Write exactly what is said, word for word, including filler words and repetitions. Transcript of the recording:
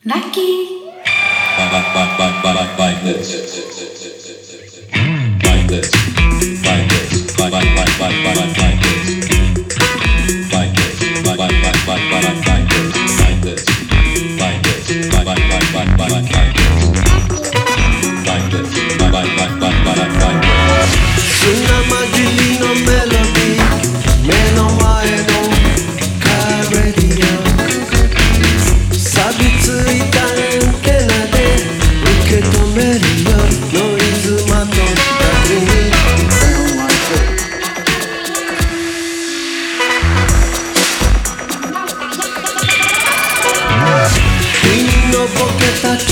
ラッキー like this like this like this like like like like like like this like this like like like like like like this like this like this like like like like like like this like this like like like like like like this 砂混じりのメロディー目の前のカーレディオ錆びついたアンテナで受け止めるよノイズまとった君君のボケた